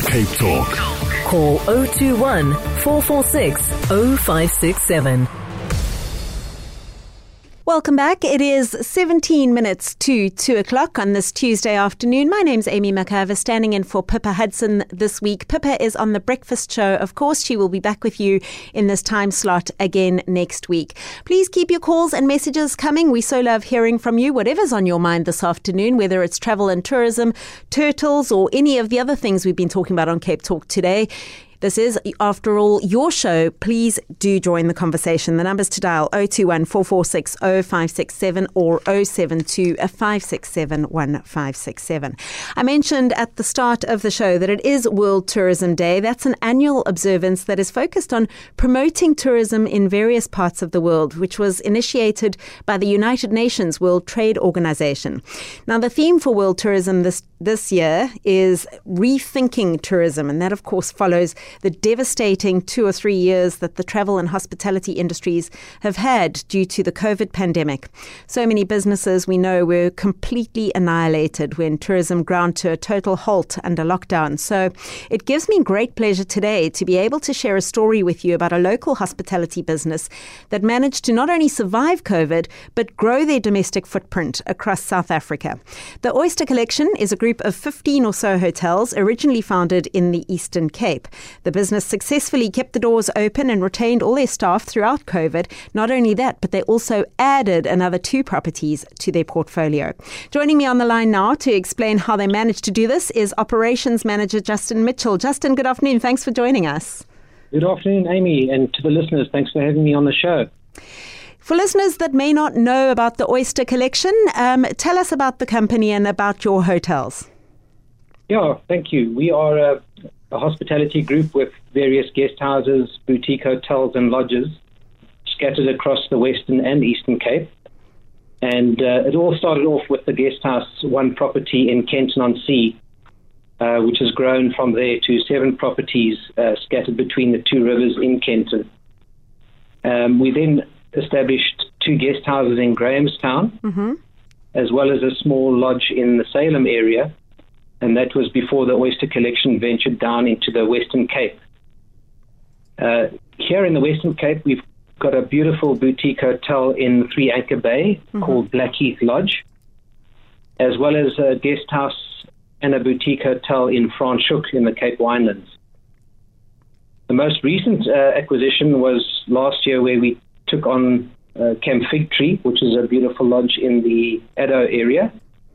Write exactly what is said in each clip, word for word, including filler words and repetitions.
Cape Talk. Call oh two one, four four six, oh five six seven. Welcome back. It is seventeen minutes to two o'clock on this Tuesday afternoon. My name's Amy McIver, standing in for Pippa Hudson this week. Pippa is on The Breakfast Show. Of course, she will be back with you in this time slot again next week. Please keep your calls and messages coming. We so love hearing from you, whatever's on your mind this afternoon, whether it's travel and tourism, turtles, or any of the other things we've been talking about on Cape Talk today. This is, after all, your show. Please do join the conversation. The numbers to dial oh two one, four four six, oh five six seven or oh seven two, five six seven, one five six seven. I mentioned at the start of the show that it is World Tourism Day. That's an annual observance that is focused on promoting tourism in various parts of the world, which was initiated by the United Nations World Trade Organization. Now, the theme for World Tourism this, this year is rethinking tourism, and that, of course, follows the devastating two or three years that the travel and hospitality industries have had due to the COVID pandemic. So many businesses, we know, were completely annihilated when tourism ground to a total halt under lockdown. So it gives me great pleasure today to be able to share a story with you about a local hospitality business that managed to not only survive COVID, but grow their domestic footprint across South Africa. The Oyster Collection is a group of fifteen or so hotels originally founded in the Eastern Cape. The business successfully kept the doors open and retained all their staff throughout COVID. Not only that, but they also added another two properties to their portfolio. Joining me on the line now to explain how they managed to do this is Operations Manager Justin Mitchell. Justin, good afternoon. Thanks for joining us. Good afternoon, Amy, and to the listeners, thanks for having me on the show. For listeners that may not know about the Oyster Collection, um, tell us about the company and about your hotels. Yeah, thank you. We are a a hospitality group with various guest houses, boutique hotels and lodges scattered across the Western and Eastern Cape. And uh, it all started off with the guest house, one property in Kenton-on-Sea, uh, which has grown from there to seven properties uh, scattered between the two rivers in Kenton. Um, we then established two guest houses in Grahamstown, mm-hmm. as well as a small lodge in the Salem area. And that was before the Oyster Collection ventured down into the Western Cape. Uh, here in the Western Cape, we've got a beautiful boutique hotel in Three Anchor Bay mm-hmm. called Blackheath Lodge, as well as a guest house and a boutique hotel in Franschhoek in the Cape Winelands. The most recent uh, acquisition was last year, where we took on uh, Camp Fig Tree, which is a beautiful lodge in the Addo area.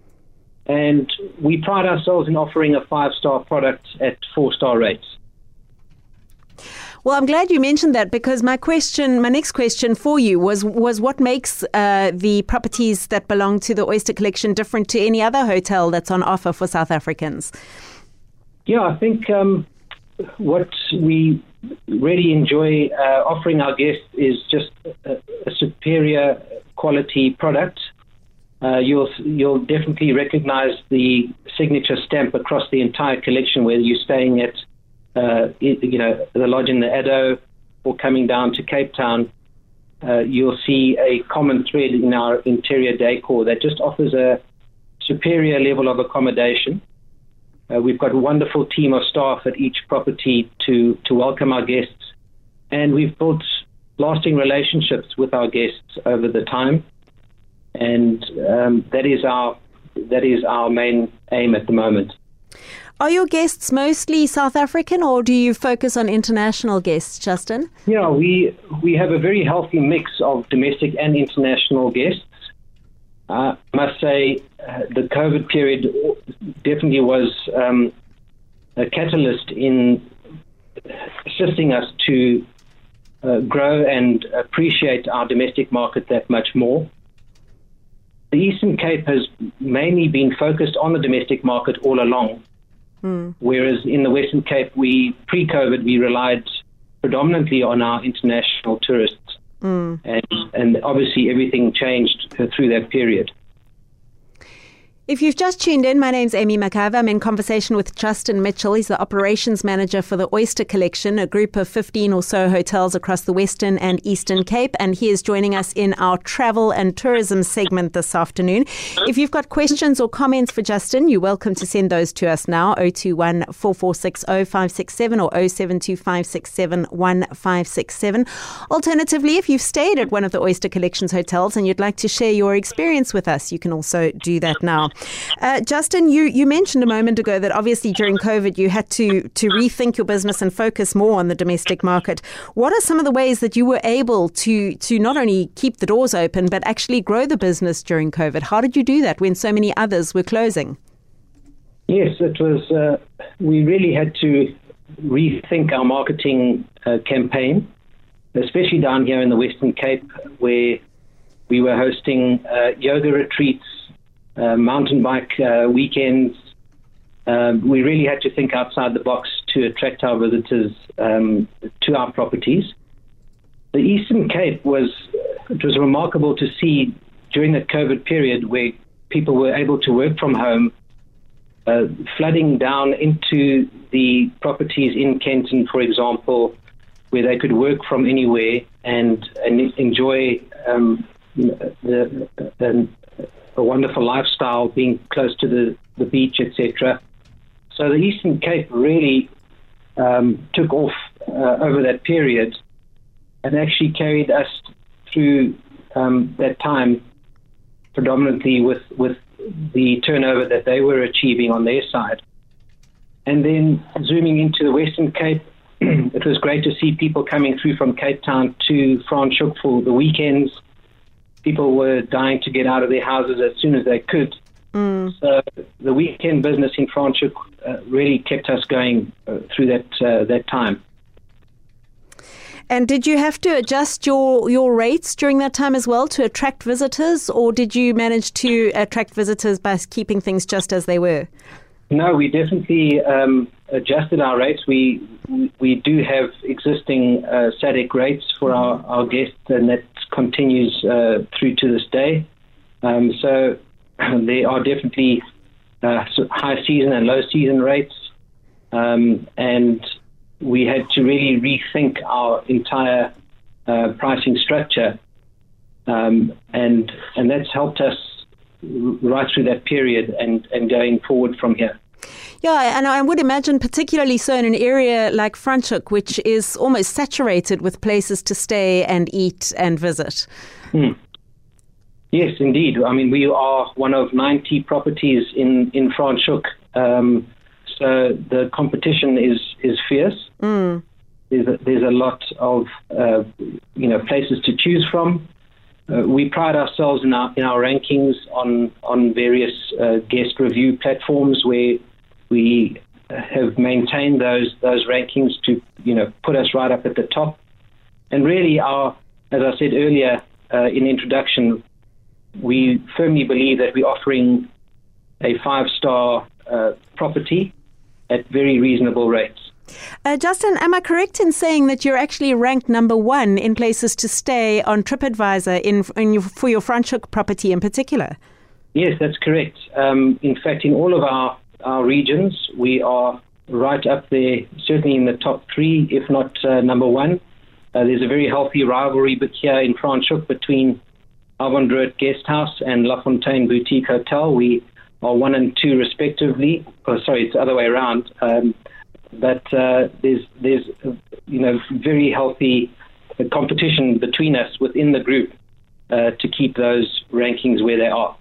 And we pride ourselves in offering a five-star product at four-star rates. Well, I'm glad you mentioned that, because my question, my next question for you was was what makes uh, the properties that belong to the Oyster Collection different to any other hotel that's on offer for South Africans? Yeah, I think um, what we really enjoy uh, offering our guests is just a, a superior quality product. Uh, you'll you'll definitely recognize the signature stamp across the entire collection, whether you're staying at uh, you know the lodge in the Addo or coming down to Cape Town. Uh, you'll see a common thread in our interior decor that just offers a superior level of accommodation. Uh, we've got a wonderful team of staff at each property to to welcome our guests, and we've built lasting relationships with our guests over the time. And um, that is our that is our main aim at the moment. Are your guests mostly South African, or do you focus on international guests, Justin? Yeah, we we have a very healthy mix of domestic and international guests. Uh, I must say uh, the COVID period definitely was um, a catalyst in assisting us to uh, grow and appreciate our domestic market that much more. The Eastern Cape has mainly been focused on the domestic market all along, mm. whereas in the Western Cape, we pre-COVID, we relied predominantly on our international tourists. Mm. And, and obviously everything changed through that period. If you've just tuned in, my name's Amy McIver. I'm in conversation with Justin Mitchell. He's the operations manager for the Oyster Collection, a group of fifteen or so hotels across the Western and Eastern Cape. And he is joining us in our travel and tourism segment this afternoon. If you've got questions or comments for Justin, you're welcome to send those to us now, zero two one, four four six, zero five six seven or zero seven two five six seven one five six seven. Alternatively, if you've stayed at one of the Oyster Collection's hotels and you'd like to share your experience with us, you can also do that now. Uh, Justin, you, you mentioned a moment ago that obviously during COVID you had to, to rethink your business and focus more on the domestic market. What are some of the ways that you were able to, to not only keep the doors open but actually grow the business during COVID? How did you do that when so many others were closing? Yes, it was. Uh, we really had to rethink our marketing uh, campaign, especially down here in the Western Cape, where we were hosting uh, yoga retreats, Uh, mountain bike uh, weekends. Uh, we really had to think outside the box to attract our visitors um, to our properties. The Eastern Cape was, it was remarkable to see during the COVID period where people were able to work from home, uh, flooding down into the properties in Kenton, for example, where they could work from anywhere and, and enjoy um, the, the a wonderful lifestyle, being close to the, the beach, et cetera. So the Eastern Cape really um, took off uh, over that period and actually carried us through um, that time predominantly with, with the turnover that they were achieving on their side. And then zooming into the Western Cape, it was great to see people coming through from Cape Town to Franschhoek for the weekends. People were dying to get out of their houses as soon as they could. Mm. So the weekend business in Franschhoek uh, really kept us going uh, through that uh, that time. And did you have to adjust your, your rates during that time as well to attract visitors, or did you manage to attract visitors by keeping things just as they were? No, we definitely um, adjusted our rates. We we do have existing uh, S A D C rates for our, our guests, and that continues uh, through to this day. Um, so there are definitely uh, high season and low season rates, um, and we had to really rethink our entire uh, pricing structure, um, and and that's helped us right through that period and, and going forward from here. Yeah, and I would imagine particularly so in an area like Franschhoek, which is almost saturated with places to stay and eat and visit. Hmm. Yes, indeed. I mean, we are one of ninety properties in, in Franschhoek, um, so the competition is, is fierce. Mm. There's, a, there's a lot of uh, you know places to choose from. Uh, we pride ourselves in our in our rankings on on various uh, guest review platforms where we have maintained those those rankings to you know put us right up at the top. And really, our as I said earlier uh, in introduction, we firmly believe that we're offering a five-star uh, property at very reasonable rates. Uh, Justin, am I correct in saying that you're actually ranked number one in places to stay on TripAdvisor in, in your, for your Franschhoek property in particular? Yes, that's correct. Um, in fact, in all of our, our regions, we are right up there, certainly in the top three, if not uh, number one. Uh, there's a very healthy rivalry but here in Franschhoek between Avondrood Guesthouse and La Fontaine Boutique Hotel. We are one and two respectively. Oh, sorry, it's the other way around. Um, But uh, there's, there's you know, very healthy competition between us within the group uh, to keep those rankings where they are.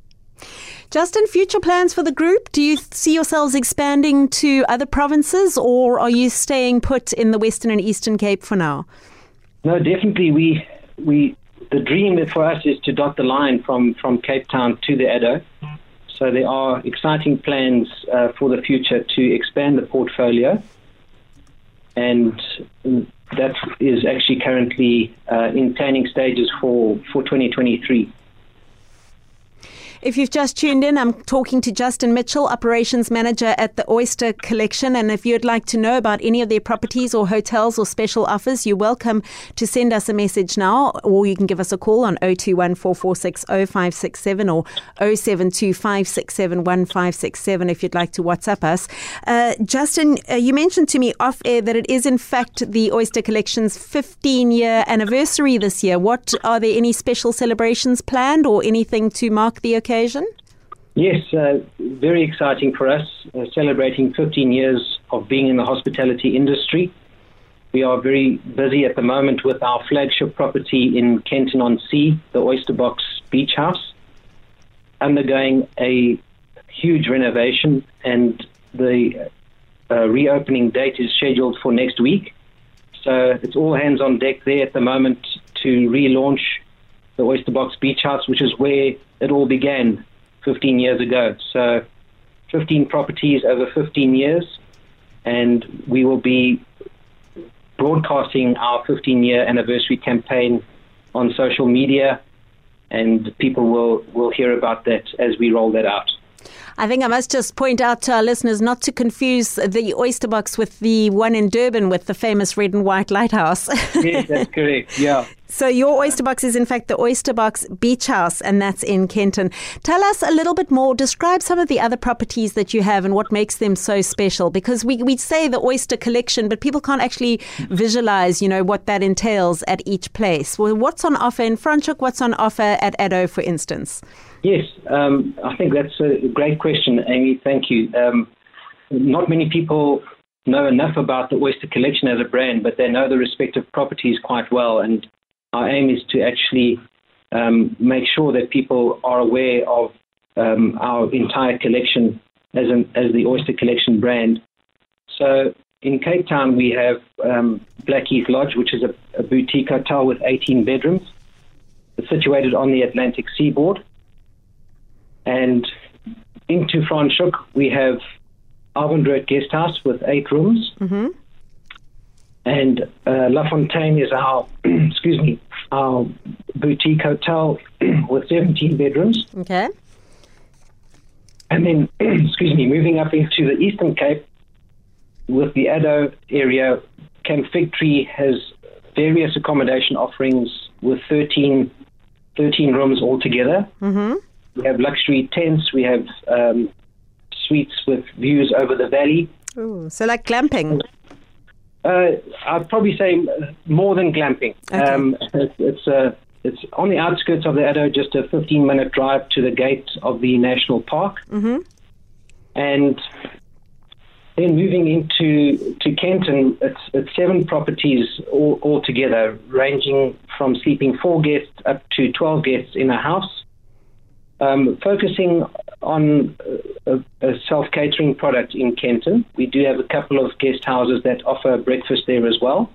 Justin, future plans for the group? Do you see yourselves expanding to other provinces, or are you staying put in the Western and Eastern Cape for now? No, definitely. We we the dream for us is to dot the line from, from Cape Town to the Addo. So there are exciting plans uh, for the future to expand the portfolio, and that is actually currently uh, in planning stages for, for twenty twenty-three. If you've just tuned in, I'm talking to Justin Mitchell, Operations Manager at the Oyster Collection. And if you'd like to know about any of their properties or hotels or special offers, you're welcome to send us a message now, or you can give us a call on oh two one, four four six, oh five six seven or oh seven two, five six seven, one five six seven if you'd like to WhatsApp us. Uh, Justin, uh, you mentioned to me off air that it is in fact the Oyster Collection's fifteen-year anniversary this year. What are there any special celebrations planned or anything to mark the occasion? Yes, uh, very exciting for us, uh, celebrating fifteen years of being in the hospitality industry. We are very busy at the moment with our flagship property in Kenton-on-Sea, the Oyster Box Beach House, undergoing a huge renovation, and the uh, reopening date is scheduled for next week. So it's all hands on deck there at the moment to relaunch the Oyster Box Beach House, which is where it all began fifteen years ago. So fifteen properties over fifteen years, and we will be broadcasting our fifteen-year anniversary campaign on social media, and people will, will hear about that as we roll that out. I think I must just point out to our listeners not to confuse the Oyster Box with the one in Durban with the famous red and white lighthouse. Yes, that's correct, yeah. So your Oyster Box is in fact the Oyster Box Beach House, and that's in Kenton. Tell us a little bit more, describe some of the other properties that you have and what makes them so special, because we we say the Oyster Collection, but people can't actually visualize, you know, what that entails at each place. Well, what's on offer in Franschhoek? What's on offer at Addo, for instance? Yes, um, I think that's a great question, Amy. Thank you. Um, not many people know enough about the Oyster Collection as a brand, but they know the respective properties quite well. And our aim is to actually um, make sure that people are aware of um, our entire collection as, an, as the Oyster Collection brand. So in Cape Town, we have um, Blackheath Lodge, which is a, a boutique hotel with eighteen bedrooms. It's situated on the Atlantic seaboard. And into Franschhoek, we have Avondrood Guest House with eight rooms. Mm-hmm. And uh, La Fontaine is our, excuse me, our boutique hotel with seventeen bedrooms. Okay. And then, excuse me, moving up into the Eastern Cape with the Addo area, Camp Fig Tree has various accommodation offerings with thirteen, thirteen rooms altogether. Mm-hmm. We have luxury tents. We have um, suites with views over the valley. Ooh, so like glamping? Uh, I'd probably say more than glamping. Okay. Um, it's it's, uh, it's on the outskirts of the Addo, just a fifteen-minute drive to the gate of the national park. Mm-hmm. And then moving into to Kenton, it's, it's seven properties all, altogether, ranging from sleeping four guests up to twelve guests in a house. Um, focusing on a, a self-catering product in Kenton. We do have a couple of guest houses that offer breakfast there as well.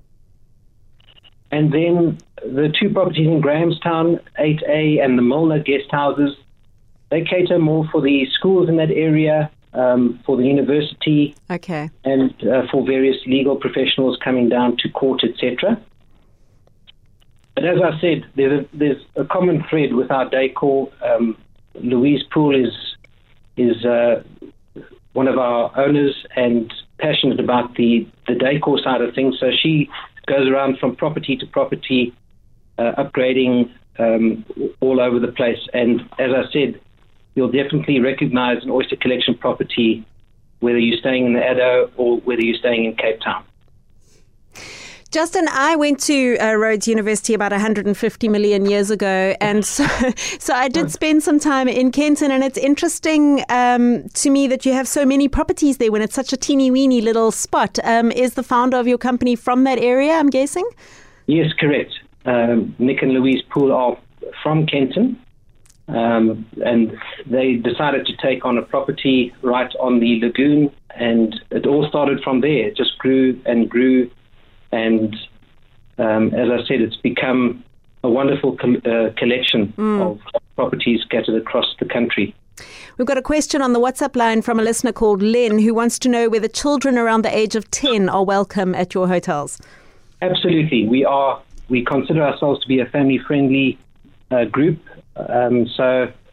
And then the two properties in Grahamstown, eight A and the Milner guest houses, they cater more for the schools in that area, um, for the university, okay, and uh, for various legal professionals coming down to court, et cetera. But as I said, there's a, there's a common thread with our decor. Um, Louise Poole is is uh, one of our owners and passionate about the, the decor side of things. So she goes around from property to property, uh, upgrading um, all over the place. And as I said, you'll definitely recognize an Oyster Collection property, whether you're staying in the Addo or whether you're staying in Cape Town. Justin, I went to uh, Rhodes University about one hundred fifty million years ago, and so, so I did spend some time in Kenton, and it's interesting um, to me that you have so many properties there when it's such a teeny-weeny little spot. Um, is the founder of your company from that area, I'm guessing? Yes, correct. Um, Nick and Louise Poole are from Kenton, um, and they decided to take on a property right on the lagoon, and it all started from there. It just grew and grew. And um, as I said, it's become a wonderful com- uh, collection mm. of properties scattered across the country. We've got a question on the WhatsApp line from a listener called Len, who wants to know whether children around the age of ten are welcome at your hotels. Absolutely. We are. We consider ourselves to be a family-friendly uh, group. Um, so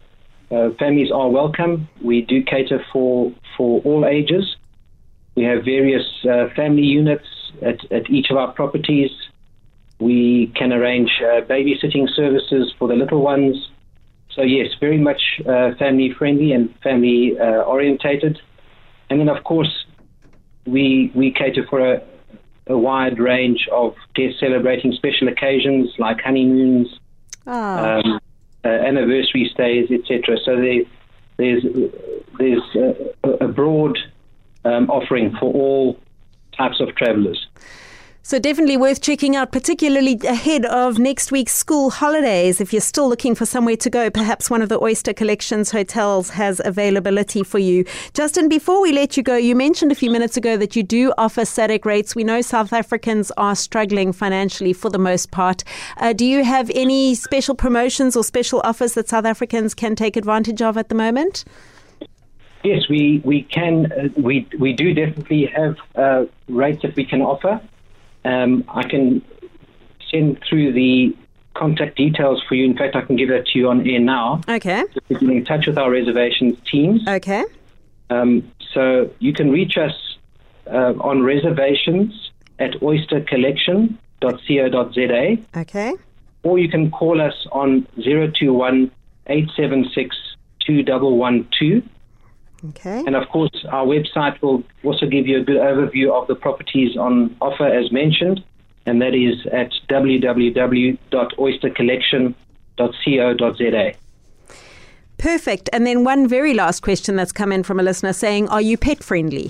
uh, families are welcome. We do cater for, for all ages. We have various uh, family units at, at each of our properties. We can arrange uh, babysitting services for the little ones. So yes, very much uh, family friendly and family uh, orientated. And then of course, we we cater for a, a wide range of guests celebrating special occasions like honeymoons, oh. um, uh, anniversary stays, et cetera. So there, there's there's a, a broad um, offering for all types of travellers. So definitely worth checking out, particularly ahead of next week's school holidays. If you're still looking for somewhere to go, perhaps one of the Oyster Collection's hotels has availability for you. Justin, before we let you go, you mentioned a few minutes ago that you do offer S A D C rates. We know South Africans are struggling financially for the most part. Uh, do you have any special promotions or special offers that South Africans can take advantage of at the moment? Yes, we, we can. Uh, we, we do definitely have uh, rates that we can offer. Um, I can send through the contact details for you. In fact, I can give that to you on air now. Okay. So you can get in touch with our reservations teams. Okay. Um, so you can reach us uh, on reservations at oyster collection dot co dot za. Okay. Or you can call us on zero two one, eight seven six, two one one two. Okay. And of course, our website will also give you a good overview of the properties on offer as mentioned, and that is at w w w dot oyster collection dot co dot za. Perfect. And then one very last question that's come in from a listener saying, are you pet friendly?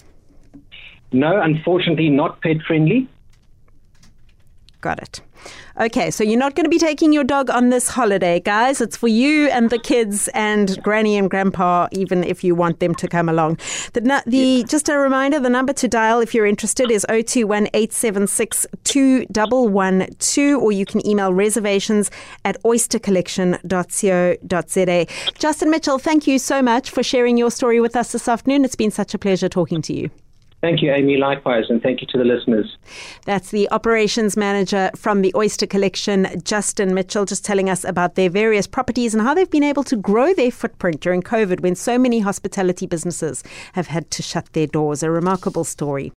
No, unfortunately not pet friendly. Got it. Okay, so you're not going to be taking your dog on this holiday, guys. It's for you and the kids and Granny and Grandpa, even if you want them to come along. The, the Just a reminder, the number to dial if you're interested is zero two one, eight seven six, two one one two, or you can email reservations at oyster collection dot co dot za. Justin Mitchell, thank you so much for sharing your story with us this afternoon. It's been such a pleasure talking to you. Thank you, Amy. Likewise, and thank you to the listeners. That's the operations manager from the Oyster Collection, Justin Mitchell, just telling us about their various properties and how they've been able to grow their footprint during COVID when so many hospitality businesses have had to shut their doors. A remarkable story.